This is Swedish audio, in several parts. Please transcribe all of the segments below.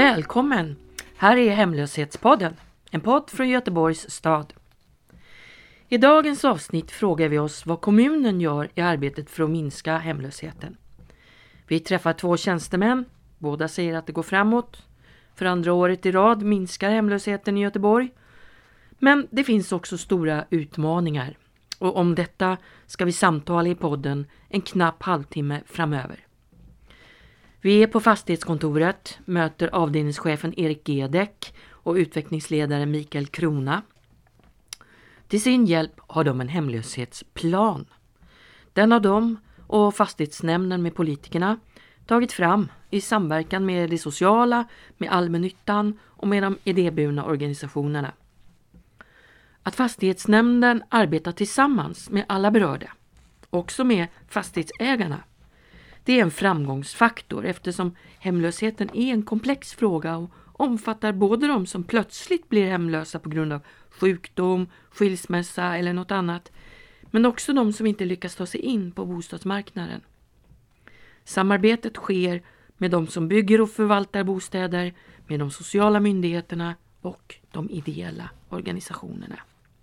Välkommen! Här är Hemlöshetspodden, en podd från Göteborgs stad. I dagens avsnitt frågar vi oss vad kommunen gör i arbetet för att minska hemlösheten. Vi träffar 2 tjänstemän, båda säger att det går framåt. För andra året i rad minskar hemlösheten i Göteborg. Men det finns också stora utmaningar. Och om detta ska vi samtala i podden en knapp halvtimme framöver. Vi är på fastighetskontoret, möter avdelningschefen Erik Gedek och utvecklingsledaren Mikael Krona. Till sin hjälp har de en hemlöshetsplan. Den har de och fastighetsnämnden med politikerna tagit fram i samverkan med det sociala, med allmännyttan och med de idéburna organisationerna. Att fastighetsnämnden arbetar tillsammans med alla berörda, också med fastighetsägarna, det är en framgångsfaktor eftersom hemlösheten är en komplex fråga och omfattar både de som plötsligt blir hemlösa på grund av sjukdom, skilsmässa eller något annat, men också de som inte lyckas ta sig in på bostadsmarknaden. Samarbetet sker med de som bygger och förvaltar bostäder, med de sociala myndigheterna och de ideella organisationerna.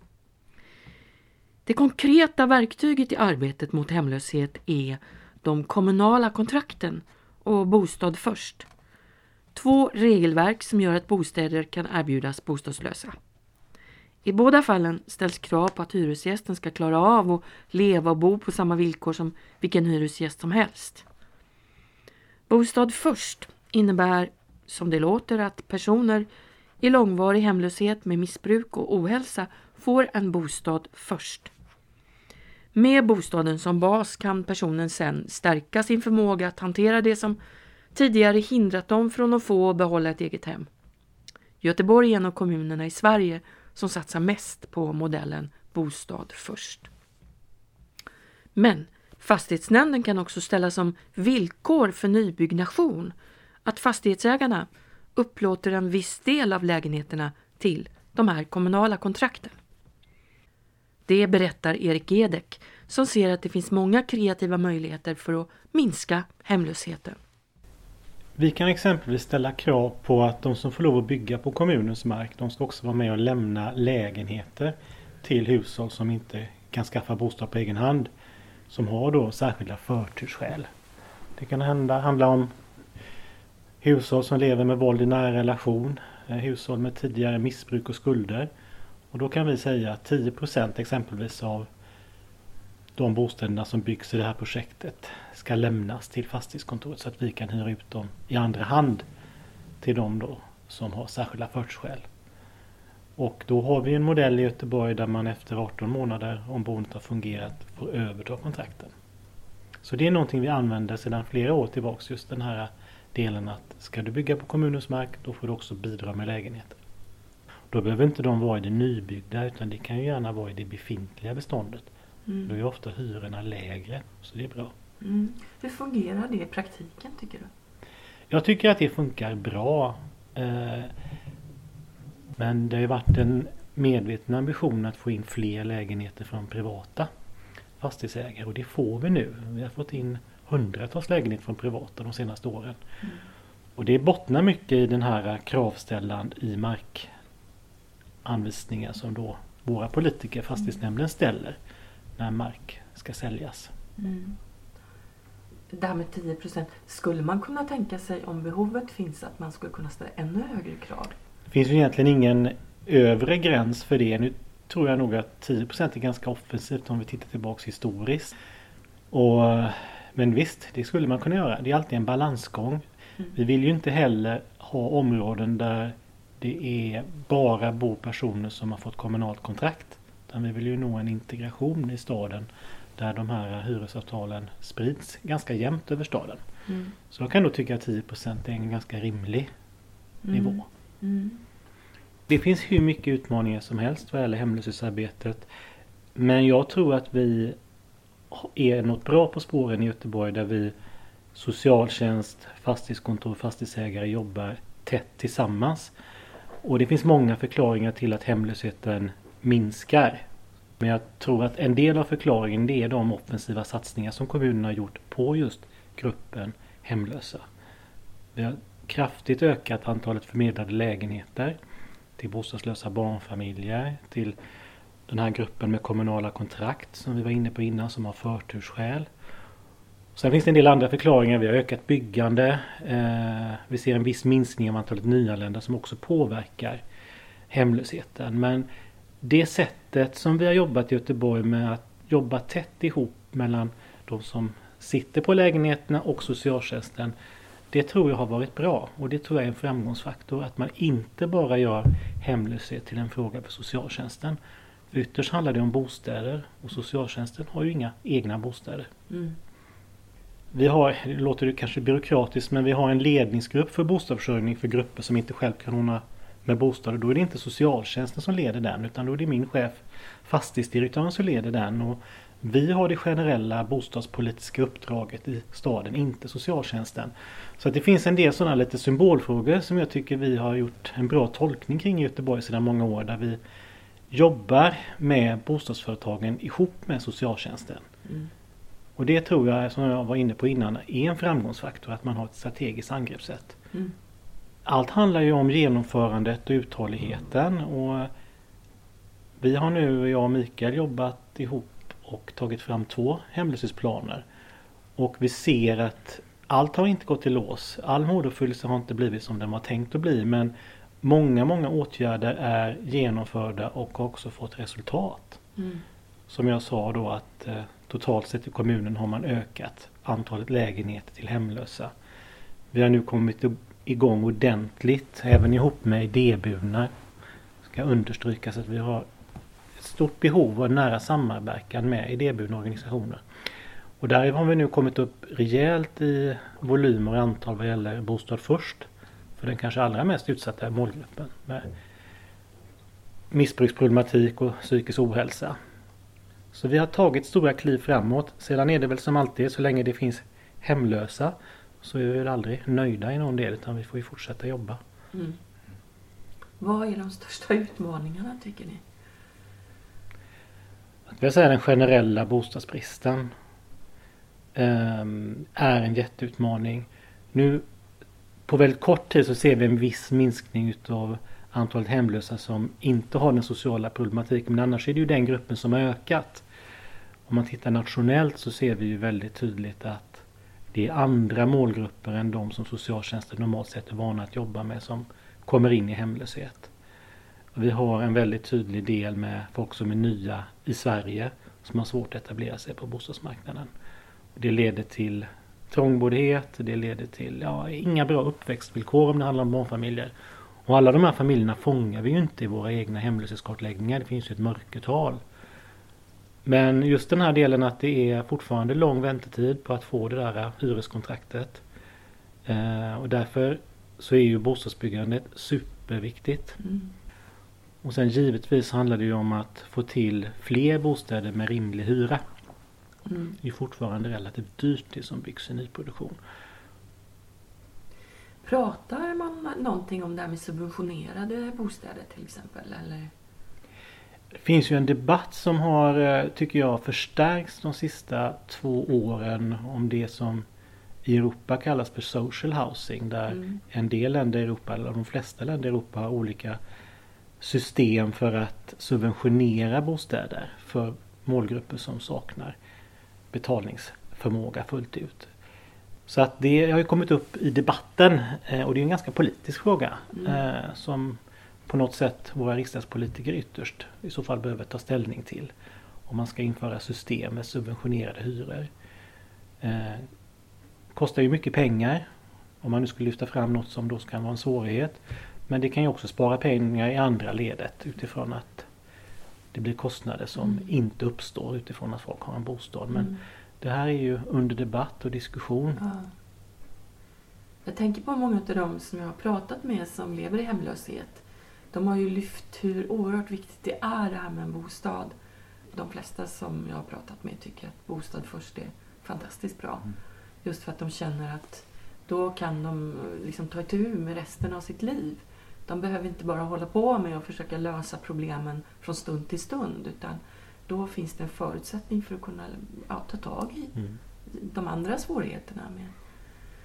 Det konkreta verktyget i arbetet mot hemlöshet är de kommunala kontrakten och Bostad först. 2 regelverk som gör att bostäder kan erbjudas bostadslösa. I båda fallen ställs krav på att hyresgästen ska klara av att leva och bo på samma villkor som vilken hyresgäst som helst. Bostad först innebär, som det låter, att personer i långvarig hemlöshet med missbruk och ohälsa får en bostad först. Med bostaden som bas kan personen sedan stärka sin förmåga att hantera det som tidigare hindrat dem från att få och behålla ett eget hem. Göteborg är en av kommunerna i Sverige som satsar mest på modellen bostad först. Men fastighetsnämnden kan också ställa som villkor för nybyggnation att fastighetsägarna upplåter en viss del av lägenheterna till de här kommunala kontrakten. Det berättar Erik Gedek som ser att det finns många kreativa möjligheter för att minska hemlösheten. Vi kan exempelvis ställa krav på att de som får lov att bygga på kommunens mark, de ska också vara med och lämna lägenheter till hushåll som inte kan skaffa bostad på egen hand, som har då särskilda förtursskäl. Det kan handla om hushåll som lever med våld i nära relation, hushåll med tidigare missbruk och skulder. Och då kan vi säga att 10% exempelvis av de bostäderna som byggs i det här projektet ska lämnas till fastighetskontoret så att vi kan hyra ut dem i andra hand till de då som har särskilda förtursskäl. Och då har vi en modell i Göteborg där man efter 18 månader, om boendet har fungerat, får överta kontrakten. Så det är någonting vi använder sedan flera år tillbaka, just den här delen att ska du bygga på kommunens mark, då får du också bidra med lägenheter. Då behöver inte de vara i det nybyggda, utan det kan ju gärna vara i det befintliga beståndet. Då är ofta hyrorna lägre, så det är bra. Hur fungerar det i praktiken, tycker du? Jag tycker att det funkar bra. Men det har ju varit en medveten ambition att få in fler lägenheter från privata fastighetsägare. Och det får vi nu. Vi har fått in hundratals lägenheter från privata de senaste åren. Och det bottnar mycket i den här kravställan i markanvisningar som då våra politiker, fastighetsnämnden, ställer när mark ska säljas. Det här med 10%, skulle man kunna tänka sig om behovet finns att man skulle kunna ställa ännu högre krav? Det finns ju egentligen ingen övre gräns för det. Nu tror jag nog att 10% är ganska offensivt om vi tittar tillbaka historiskt. Men visst, det skulle man kunna göra. Det är alltid en balansgång. Vi vill ju inte heller ha områden där det är bara bor personer som har fått kommunalt kontrakt. Utan vi vill ju nå en integration i staden där de här hyresavtalen sprids ganska jämnt över staden. Så jag kan nog tycka att 10% är en ganska rimlig nivå. Det finns hur mycket utmaningar som helst vad gäller hemlöshetsarbetet. Men jag tror att vi är något bra på spåren i Göteborg där vi socialtjänst, fastighetskontor, fastighetsägare jobbar tätt tillsammans. Och det finns många förklaringar till att hemlösheten minskar. Men jag tror att en del av förklaringen det är de offensiva satsningar som kommunerna har gjort på just gruppen hemlösa. Vi har kraftigt ökat antalet förmedlade lägenheter till bostadslösa barnfamiljer, till den här gruppen med kommunala kontrakt som vi var inne på innan som har förtursskäl. Sen finns det en del andra förklaringar. Vi har ökat byggande. Vi ser en viss minskning av antalet nyanlända som också påverkar hemlösheten. Men det sättet som vi har jobbat i Göteborg med att jobba tätt ihop mellan de som sitter på lägenheterna och socialtjänsten, det tror jag har varit bra. Och det tror jag är en framgångsfaktor, att man inte bara gör hemlöshet till en fråga för socialtjänsten. För ytterst handlar det om bostäder och socialtjänsten har ju inga egna bostäder. Mm. Vi har, det låter kanske byråkratiskt, men vi har en ledningsgrupp för bostadsförsörjning för grupper som inte själv kan ordna med bostäder. Då är det inte socialtjänsten som leder den, utan då är det min chef, fastighetsdirektören, som leder den. Och vi har det generella bostadspolitiska uppdraget i staden, inte socialtjänsten. Så att det finns en del sådana lite symbolfrågor som jag tycker vi har gjort en bra tolkning kring i Göteborg sedan många år, där vi jobbar med bostadsföretagen ihop med socialtjänsten. Mm. Och det tror jag, som jag var inne på innan, är en framgångsfaktor, att man har ett strategiskt angreppssätt. Mm. Allt handlar ju om genomförandet och uthålligheten. Och vi har nu, jag och Mikael, jobbat ihop och tagit fram 2 hemlöshetsplaner. Och vi ser att allt har inte gått i lås. All måluppfyllelse har inte blivit som den var tänkt att bli. Men många åtgärder är genomförda och har också fått resultat. Mm. Som jag sa då, att totalt sett i kommunen har man ökat antalet lägenheter till hemlösa. Vi har nu kommit igång ordentligt, även ihop med idéburna. Ska understrykas att vi har ett stort behov av nära samverkan med idéburna organisationer. Och där har vi nu kommit upp rejält i volymer och antal vad gäller bostad först. För den kanske allra mest utsatta målgruppen med missbruksproblematik och psykisk ohälsa. Så vi har tagit stora kliv framåt. Sedan är det väl som alltid, så länge det finns hemlösa så är vi väl aldrig nöjda i någon del, utan vi får ju fortsätta jobba. Mm. Vad är de största utmaningarna, tycker ni? Jag vill säga den generella bostadsbristen är en jätteutmaning. Nu på väldigt kort tid så ser vi en viss minskning av antalet hemlösa som inte har den sociala problematiken. Men annars är det ju den gruppen som har ökat. Om man tittar nationellt så ser vi ju väldigt tydligt att det är andra målgrupper än de som socialtjänsten normalt sett är vana att jobba med som kommer in i hemlöshet. Vi har en väldigt tydlig del med folk som är nya i Sverige som har svårt att etablera sig på bostadsmarknaden. Det leder till trångboddhet, det leder till inga bra uppväxtvillkor om det handlar om barnfamiljer. Och alla de här familjerna fångar vi ju inte i våra egna hemlöshetskartläggningar. Det finns ju ett mörkertal. Men just den här delen att det är fortfarande lång väntetid på att få det där hyreskontraktet. Och därför så är ju bostadsbyggandet superviktigt. Mm. Och sen givetvis handlar det ju om att få till fler bostäder med rimlig hyra. Mm. Det är fortfarande relativt dyrt det som byggs i nyproduktion. Pratar man någonting om det här med subventionerade bostäder till exempel? Eller? Det finns ju en debatt som har, tycker jag, förstärkts de sista 2 åren om det som i Europa kallas för social housing. Där en del länder i Europa, eller de flesta länder i Europa, har olika system för att subventionera bostäder för målgrupper som saknar betalningsförmåga fullt ut. Så att det har ju kommit upp i debatten och det är en ganska politisk fråga som på något sätt våra riksdagspolitiker ytterst i så fall behöver ta ställning till. Om man ska införa system med subventionerade hyror. Kostar ju mycket pengar om man nu skulle lyfta fram något som då kan vara en svårighet. Men det kan ju också spara pengar i andra ledet utifrån att det blir kostnader som inte uppstår utifrån att folk har en bostad. Men det här är ju under debatt och diskussion. Ja. Jag tänker på många av dem som jag har pratat med som lever i hemlöshet. De har ju lyft hur oerhört viktigt det här med en bostad. De flesta som jag har pratat med tycker att bostad först är fantastiskt bra. Just för att de känner att då kan de liksom ta itu med resten av sitt liv. De behöver inte bara hålla på med att försöka lösa problemen från stund till stund, utan då finns det en förutsättning för att kunna ta tag i de andra svårigheterna med.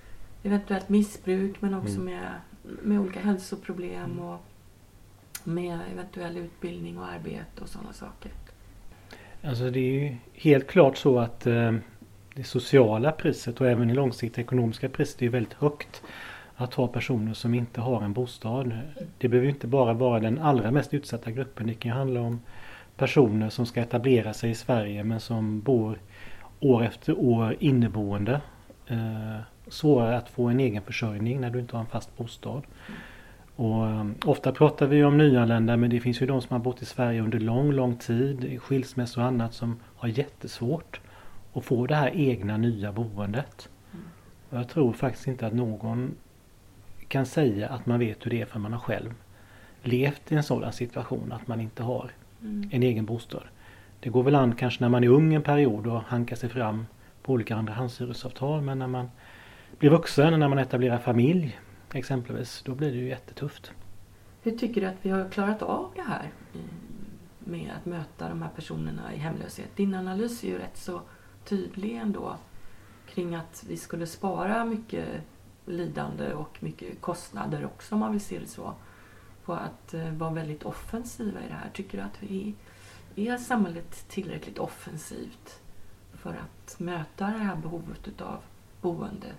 eventuellt missbruk men också med olika hälsoproblem och med eventuell utbildning och arbete och sådana saker. Alltså det är ju helt klart så att det sociala priset och även det långsiktiga ekonomiska priset är väldigt högt att ha personer som inte har en bostad. Det behöver inte bara vara den allra mest utsatta gruppen. Det kan handla om personer som ska etablera sig i Sverige men som bor år efter år inneboende. Svårare att få en egen försörjning när du inte har en fast bostad. Och ofta pratar vi om nyanlända, men det finns ju de som har bott i Sverige under lång tid, skilsmässa och annat, som har jättesvårt att få det här egna nya boendet. Och jag tror faktiskt inte att någon kan säga att man vet hur det är för man har själv levt i en sådan situation att man inte har en egen bostad. Det går väl an kanske när man är ung en period och hankar sig fram på olika andrahandshyresavtal, men när man blir vuxen, när man etablerar familj exempelvis, då blir det ju jättetufft. Hur tycker du att vi har klarat av det här med att möta de här personerna i hemlöshet? Din analys är ju rätt så tydlig ändå kring att vi skulle spara mycket lidande och mycket kostnader också, om man vill se det så, på att vara väldigt offensiva i det här. Tycker du att vi är samhället tillräckligt offensivt för att möta det här behovet av boende?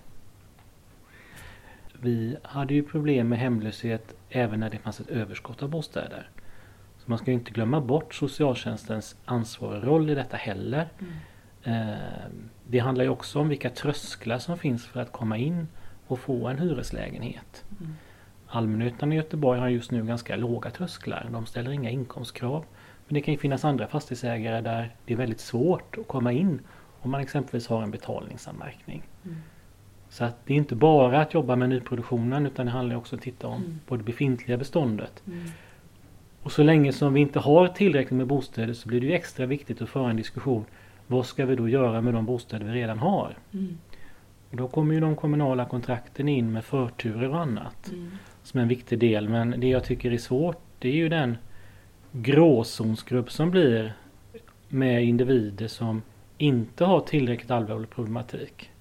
Vi hade ju problem med hemlöshet även när det fanns ett överskott av bostäder. Så man ska ju inte glömma bort socialtjänstens ansvar och roll i detta heller. Det handlar ju också om vilka trösklar som finns för att komma in och få en hyreslägenhet. Allmännyttan i Göteborg har just nu ganska låga trösklar. De ställer inga inkomstkrav. Men det kan ju finnas andra fastighetsägare där det är väldigt svårt att komma in om man exempelvis har en betalningsanmärkning. Så att det är inte bara att jobba med nyproduktionen, utan det handlar också om att titta om på det befintliga beståndet. Och så länge som vi inte har tillräckligt med bostäder så blir det ju extra viktigt att föra en diskussion. Vad ska vi då göra med de bostäder vi redan har? Och då kommer ju de kommunala kontrakten in med förturer och annat som är en viktig del. Men det jag tycker är svårt, det är ju den gråzonsgrupp som blir med individer som inte har tillräckligt allvarlig problematik.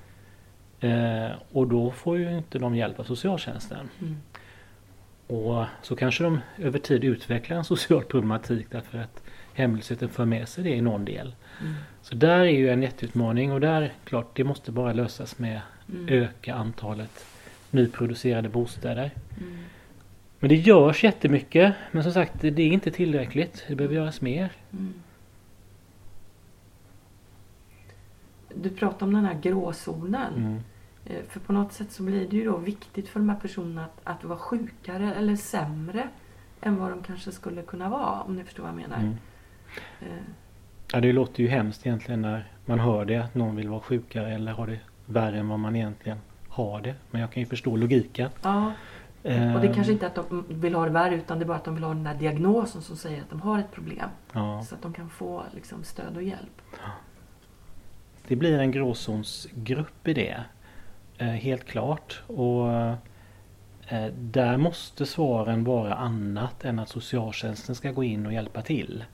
Och då får ju inte de hjälp av socialtjänsten. Och så kanske de över tid utvecklar en social problematik därför att hemlösheten för med sig det i någon del. Så där är ju en jätteutmaning, och där, klart, det måste bara lösas med öka antalet nyproducerade bostäder. Men det görs jättemycket, men som sagt, det är inte tillräckligt. Det behöver göras mer. Du pratar om den här gråzonen. För på något sätt så blir det ju då viktigt för de här personerna att vara sjukare eller sämre än vad de kanske skulle kunna vara, om ni förstår vad jag menar. Ja, det låter ju hemskt egentligen när man hör det, att någon vill vara sjukare eller har det värre än vad man egentligen har det. Men jag kan ju förstå logiken. Ja, och det är kanske inte att de vill ha det värre, utan det är bara att de vill ha den där diagnosen som säger att de har ett problem. Ja. Så att de kan få liksom stöd och hjälp. Det blir en gråzonsgrupp i det. Helt klart. Och där måste svaren vara annat än att socialtjänsten ska gå in och hjälpa till.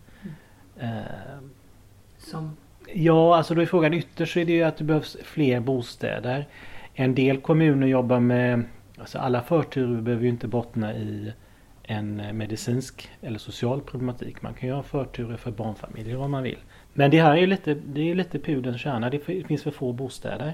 Som? Ja, alltså då är frågan ytterst så är det ju att det behövs fler bostäder. En del kommuner jobbar med, alltså alla förturer behöver ju inte bottna i en medicinsk eller social problematik. Man kan ju ha förturer för barnfamiljer om man vill. Men det här är ju lite pudelns kärna. Det finns för få bostäder.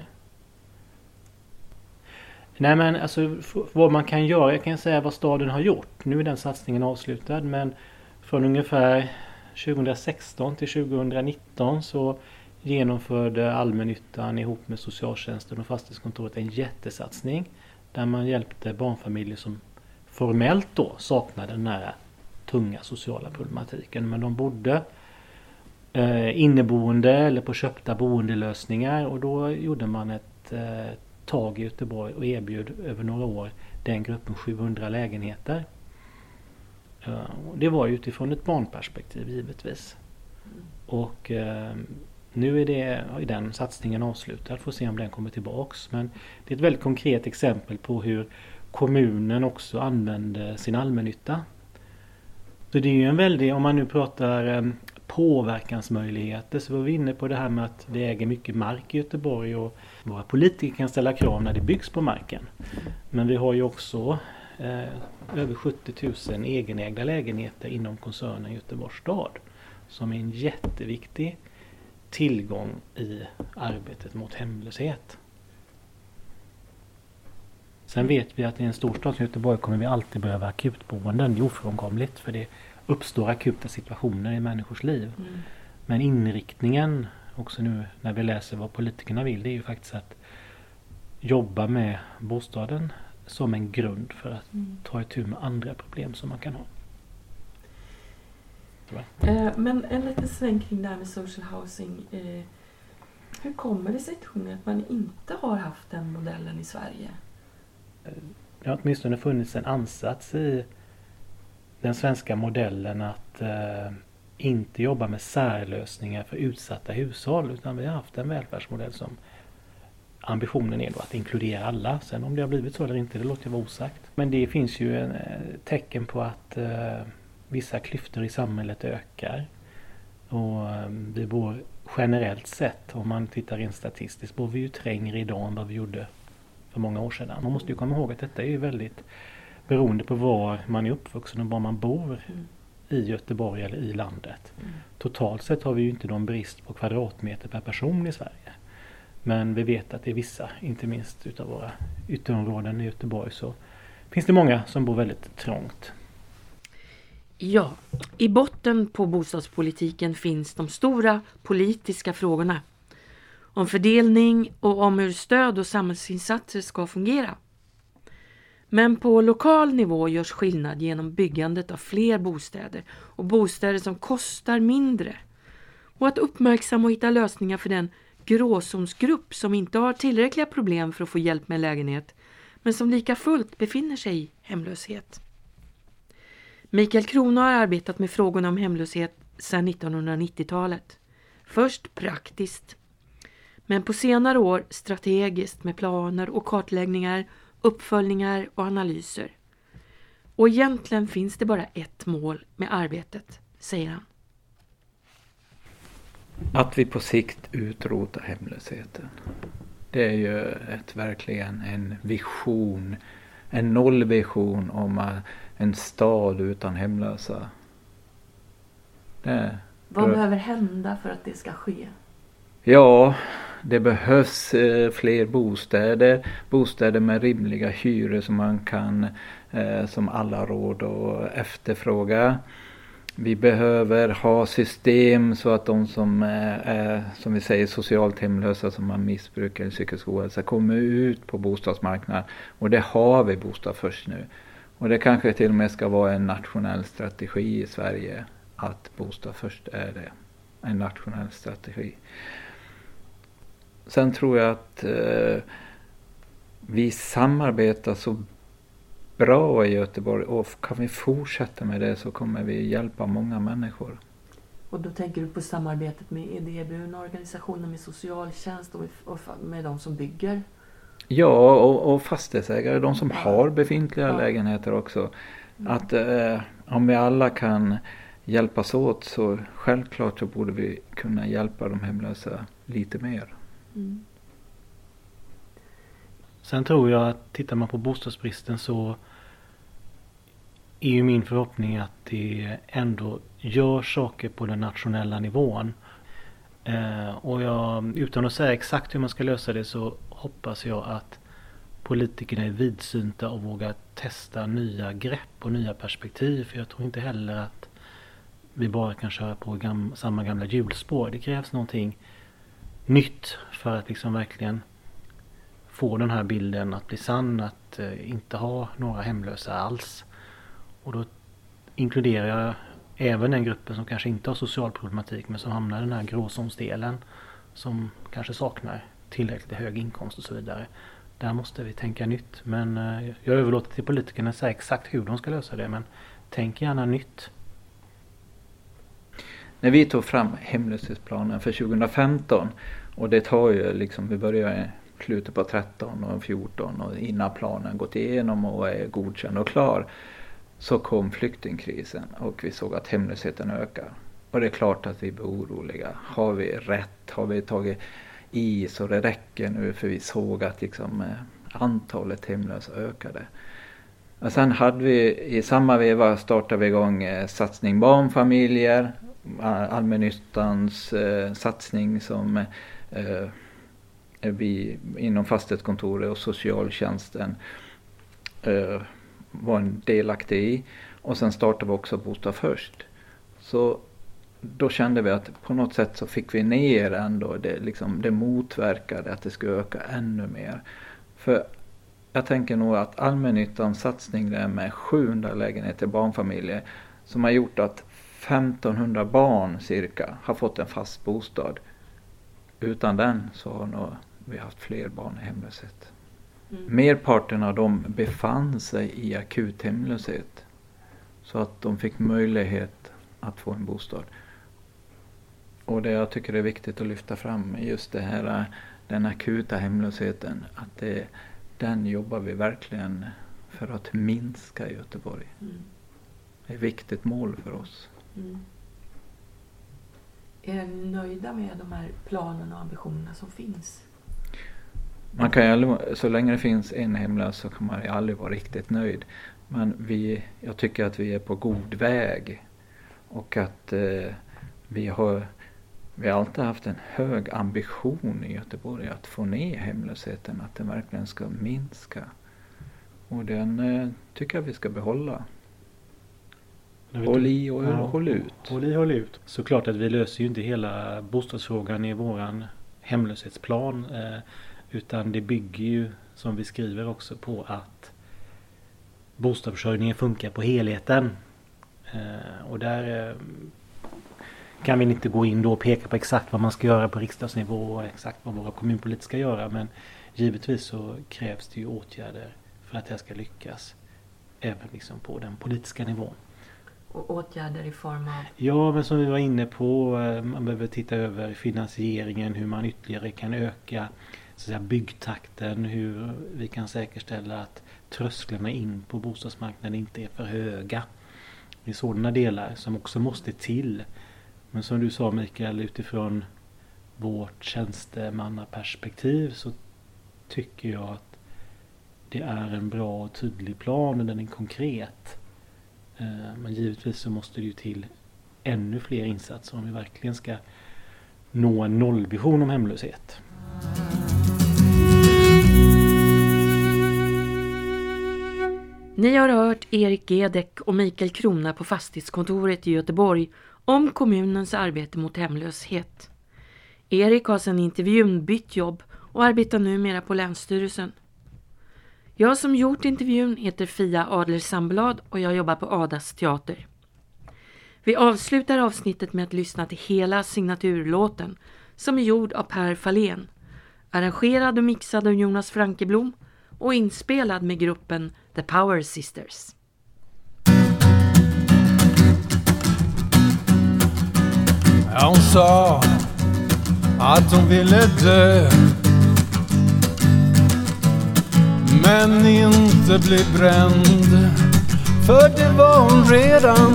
Nej, men alltså vad man kan göra, jag kan säga vad staden har gjort. Nu är den satsningen avslutad, men från ungefär 2016 till 2019 så genomförde allmännyttan ihop med socialtjänsten och fastighetskontoret en jättesatsning där man hjälpte barnfamiljer som formellt då saknade den här tunga sociala problematiken, men de bodde inneboende eller på köpta boendelösningar, och då gjorde man ett tag i Göteborg och erbjöd över några år den gruppen 700 lägenheter. Det var utifrån ett barnperspektiv givetvis. Och nu är den satsningen avslutad. Får se om den kommer tillbaks. Men det är ett väldigt konkret exempel på hur kommunen också använder sin allmännytta. Så det är ju en väldigt, om man nu pratar påverkansmöjligheter. Så var vi inne på det här med att vi äger mycket mark i Göteborg och våra politiker kan ställa krav när det byggs på marken. Men vi har ju också över 70 000 egenägda lägenheter inom koncernen Göteborgs stad som är en jätteviktig tillgång i arbetet mot hemlöshet. Sen vet vi att i en storstad som Göteborg kommer vi alltid behöva akutboenden. Det är ofrånkomligt för det uppstår akuta situationer i människors liv. Men inriktningen, också nu när vi läser vad politikerna vill, det är ju faktiskt att jobba med bostaden som en grund för att ta itu med andra problem som man kan ha. Men en liten sväng kring det här med social housing. Hur kommer det sig att man inte har haft den modellen i Sverige? Det har åtminstone funnits en ansats i den svenska modellen att inte jobba med särlösningar för utsatta hushåll, utan vi har haft en välfärdsmodell som ambitionen är då att inkludera alla. Sen om det har blivit så eller inte, det låter jag vara osagt. Men det finns ju en tecken på att vissa klyftor i samhället ökar. Och vi bor generellt sett, om man tittar rent statistiskt, bor vi ju trängre idag än vad vi gjorde för många år sedan. Man måste ju komma ihåg att detta är ju väldigt beroende på var man är uppvuxen och var man bor i Göteborg eller i landet. Totalt sett har vi ju inte någon brist på kvadratmeter per person i Sverige. Men vi vet att det är vissa, inte minst utav våra ytterområden i Göteborg, så finns det många som bor väldigt trångt. Ja, i botten på bostadspolitiken finns de stora politiska frågorna. Om fördelning och om hur stöd och samhällsinsatser ska fungera. Men på lokal nivå görs skillnad genom byggandet av fler bostäder och bostäder som kostar mindre. Och att uppmärksamma och hitta lösningar för den gråzonsgrupp som inte har tillräckliga problem för att få hjälp med lägenhet, men som lika fullt befinner sig i hemlöshet. Mikael Krona har arbetat med frågorna om hemlöshet sedan 1990-talet. Först praktiskt, men på senare år strategiskt med planer och kartläggningar, uppföljningar och analyser. Och egentligen finns det bara ett mål med arbetet, säger han. Att vi på sikt utrotar hemlösheten. Det är ju verkligen en vision, en nollvision om en stad utan hemlösa. Vad behöver hända för att det ska ske? Ja, det behövs fler bostäder med rimliga hyror som man kan, som alla har råd att efterfråga. Vi behöver ha system så att de som är, som vi säger, socialt hemlösa, som har missbruk eller psykisk ohälsa, kommer ut på bostadsmarknaden. Och det har vi Bostad först nu. Och det kanske till och med ska vara en nationell strategi i Sverige, att Bostad först är det. En nationell strategi. Sen tror jag att vi samarbetar så bra i Göteborg, och kan vi fortsätta med det så kommer vi hjälpa många människor. Och då tänker du på samarbetet med idéburna organisationer, med socialtjänst och med de som bygger? Ja, och fastighetsägare, de som har befintliga lägenheter också. Att om vi alla kan hjälpas åt, så självklart så borde vi kunna hjälpa de hemlösa lite mer. Sen tror jag att tittar man på bostadsbristen så är ju min förhoppning att det ändå gör saker på den nationella nivån. Och utan att säga exakt hur man ska lösa det, så hoppas jag att politikerna är vidsynta och vågar testa nya grepp och nya perspektiv. För jag tror inte heller att vi bara kan köra på samma gamla hjulspår. Det krävs någonting nytt för att liksom verkligen få den här bilden att bli sann, att inte ha några hemlösa alls. Och då inkluderar jag även den gruppen som kanske inte har social problematik, men som hamnar i den här gråzonsdelen, som kanske saknar tillräckligt hög inkomst och så vidare. Där måste vi tänka nytt. Men jag överlåter till politikerna att säga exakt hur de ska lösa det, men tänk gärna nytt. När vi tog fram hemlöshetsplanen för 2015, och det tar ju liksom, vi börjar i slutet på 13 och 14 och innan planen gått igenom och är godkänd och klar, så kom flyktingkrisen och vi såg att hemlösheten ökar. Och det är klart att vi blir oroliga. Har vi rätt? Har vi tagit i så det räcker nu? För vi såg att liksom, antalet hemlösa ökade. Och sen hade vi i samma veva startade vi igång satsning barnfamiljer. Allmännyttans satsning som vi inom fastighetskontoret och socialtjänsten var en delaktig i. Och sen startade vi också Bostad först. Så då kände vi att på något sätt så fick vi ner ändå. Det motverkade att det skulle öka ännu mer. För jag tänker nog att allmännyttans satsning där med 700 lägenheter barnfamiljer som har gjort att 1500 barn cirka har fått en fast bostad. Utan den så har nog vi haft fler barn i hemlöshet. Merparten av dem befann sig i akut hemlöshet. Så att de fick möjlighet att få en bostad. Och det jag tycker är viktigt att lyfta fram är just det här, den akuta hemlösheten. Att den jobbar vi verkligen för att minska i Göteborg. Det är ett viktigt mål för oss. Är ni nöjda med de här planerna och ambitionerna som finns? Man kan, så länge det finns en hemlös så kan man ju aldrig vara riktigt nöjd. Men jag tycker att vi är på god väg. Och att vi har alltid haft en hög ambition i Göteborg att få ner hemlösheten. Att den verkligen ska minska. Och den tycker jag vi ska behålla. Håll i och håll ut. Håll ut. Såklart att vi löser ju inte hela bostadsfrågan i våran hemlöshetsplan. Utan det bygger ju, som vi skriver också, på att bostadsförsörjningen funkar på helheten. Och där kan vi inte gå in då och peka på exakt vad man ska göra på riksdagsnivå och exakt vad våra kommunpolitiker ska göra. Men givetvis så krävs det ju åtgärder för att det ska lyckas. Även liksom på den politiska nivån. Och åtgärder i form av? Ja, men som vi var inne på, man behöver titta över finansieringen, hur man ytterligare kan öka så att säga, byggtakten, hur vi kan säkerställa att trösklarna in på bostadsmarknaden inte är för höga. Det är sådana delar som också måste till. Men som du sa, Mikael, utifrån vårt tjänstemannaperspektiv så tycker jag att det är en bra och tydlig plan och den är konkret. Men givetvis så måste det ju till ännu fler insatser om vi verkligen ska nå en nollvision om hemlöshet. Ni har hört Erik Gedek och Mikael Krona på fastighetskontoret i Göteborg om kommunens arbete mot hemlöshet. Erik har sedan intervjun bytt jobb och arbetar numera på Länsstyrelsen. Jag som gjort intervjun heter Fia Adler Sandblad och jag jobbar på Adas teater. Vi avslutar avsnittet med att lyssna till hela signaturlåten som är gjord av Per Fahlén, arrangerad och mixad av Jonas Frankeblom och inspelad med gruppen The Power Sisters. Hon sa att hon ville dö, men inte bli bränd, för det var hon redan.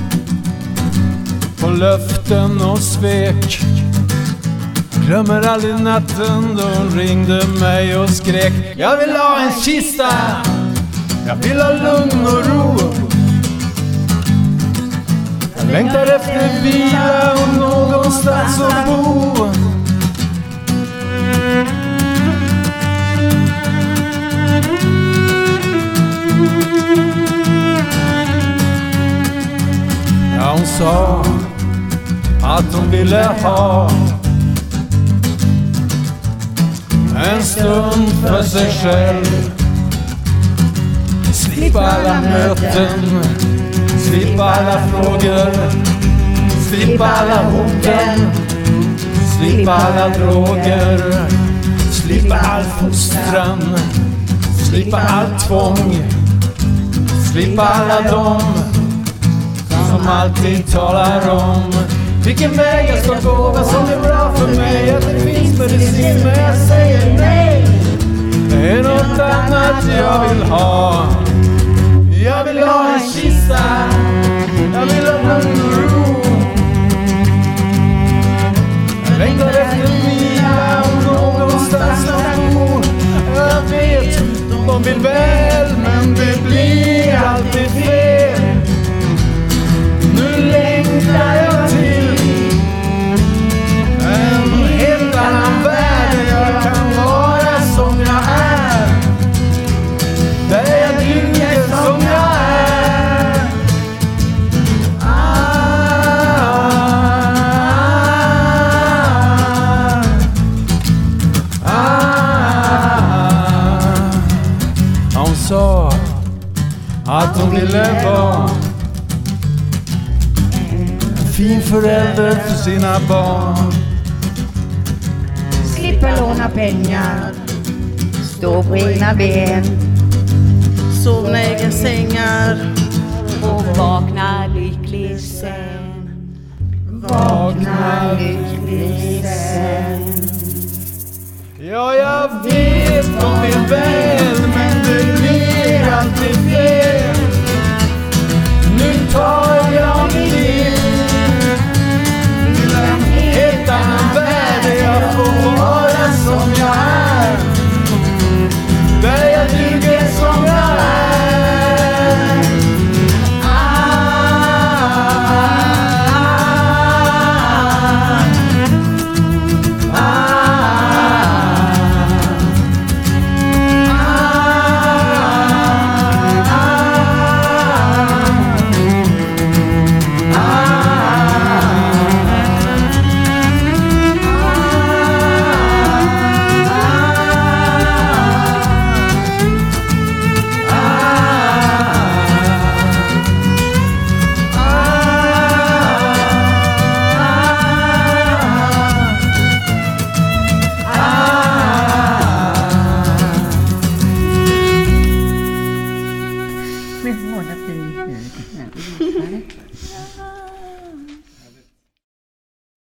På löften och svek. Glömmer aldrig natten då hon ringde mig och skrek: jag vill ha en kista, jag vill ha lugn och ro. Jag längtar efter vila och någonstans att bo. Ja, hon sa att hon ville ha en stund för sig själv. Slippa alla möten, slippa alla frågor, slippa alla hoten, slippa alla droger, slippa all fostran, slippa all tvång, slippa alla dem som alltid talar om vilken väg jag ska gå, vad som är bra för mig. Att det finns medicin men jag säger nej. Det är något annat jag vill ha. Jag vill ha en kista, jag vill ha lugn och ro. längtar efter vila och någonstans att gå. Jag vet, de vill väl, men det blir alltid fel. Nu längtar jag till en helt annan värld där jag kan vara som jag är, där jag duger som jag är. Hon sa att hon ville vara en fin förälder för sina barn. Slippa låna pengar, stå på egna ben, sovna i egna sängar och vakna lycklig sen. Vakna lycklig sen. Ja, jag vet de vill väl, men det blir alltid fel. Nu tar jag mig till en helt annan värld där jag får vara som jag är, där jag duger som jag är.